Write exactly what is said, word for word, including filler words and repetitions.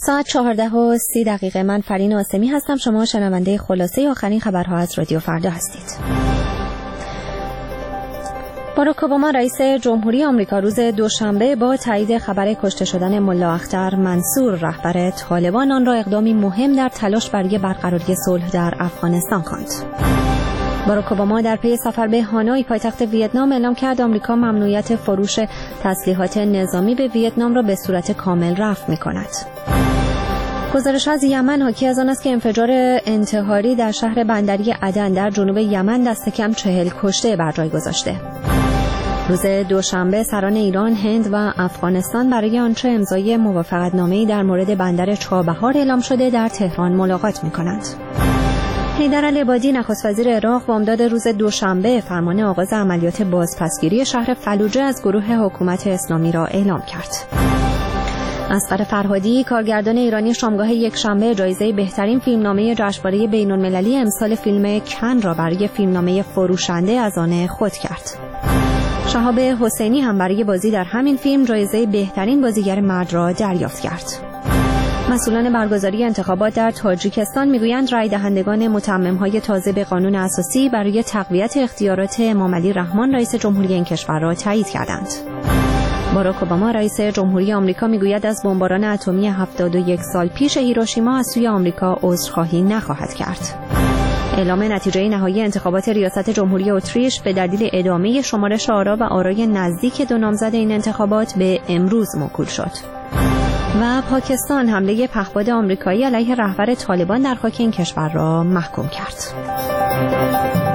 ساعت چهارده و سی دقیقه. من فرین آسمی هستم. شما شنونده خلاصه آخرین خبرها از رادیو فردا هستید. باراک اوباما رئیس جمهوری آمریکا روز دوشنبه با تایید خبر کشته شدن ملا اختر منصور رهبر طالبان آن را اقدامی مهم در تلاش برای برقراری صلح در افغانستان خواند. باراک اوباما در پی سفر به هانوی پایتخت ویتنام اعلام کرد آمریکا ممنوعیت فروش تسلیحات نظامی به ویتنام را به صورت کامل رفع می‌کند. گزارش از یمن حاکی از آن است که انفجار انتحاری در شهر بندری عدن در جنوب یمن دست کم چهل کشته بر جای گذاشته. روز دوشنبه سران ایران، هند و افغانستان برای آنچه امضای موافقتنامه‌ای در مورد بندر چابهار اعلام شده در تهران ملاقات می‌کنند. حیدرعلی عبادی نخست وزیر عراق با امداد روز دوشنبه فرمان آغاز عملیات بازپسگیری شهر فلوجه از گروه حکومت اسلامی را اعلام کرد. اصغر فرهادی کارگردان ایرانی شامگاه یکشنبه جایزه بهترین فیلمنامه جشنواره بین‌المللی امسال فیلم کن را برای فیلمنامه فروشنده از آن خود کرد. شهاب حسینی هم برای بازی در همین فیلم جایزه بهترین بازیگر مرد را دریافت کرد. مسئولان برگزاری انتخابات در تاجیکستان میگویند رای دهندگان متمم‌های تازه به قانون اساسی برای تقویت اختیارات امامعلی رحمان رئیس جمهوری این کشور را تایید کردند. باراک اوباما رئیس جمهوری آمریکا میگوید از بمباران اتمی هفتاد و یک سال پیش هیروشیما از سوی آمریکا عذرخواهی نخواهد کرد. اعلام نتیجه نهایی انتخابات ریاست جمهوری اتریش به دلیل ادامه شمارش آرا و آرای نزدیک دو نامزد این انتخابات به امروز موکول شد. و پاکستان حمله پهپاد آمریکایی علیه رهبر طالبان در خاک این کشور را محکوم کرد.